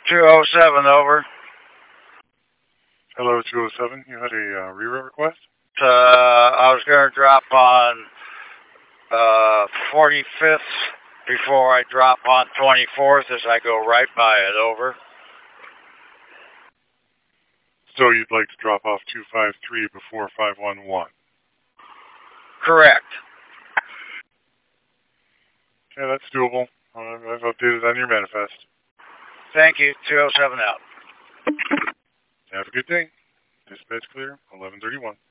207, over. Hello, 207. You had a reroute request? I was going to drop on 45th before I drop on 24th as I go right by it, over. So you'd like to drop off 253 before 511? Correct. Yeah, that's doable. I've updated on your manifest. Thank you. 207 out. Have a good day. Dispatch clear, 1131.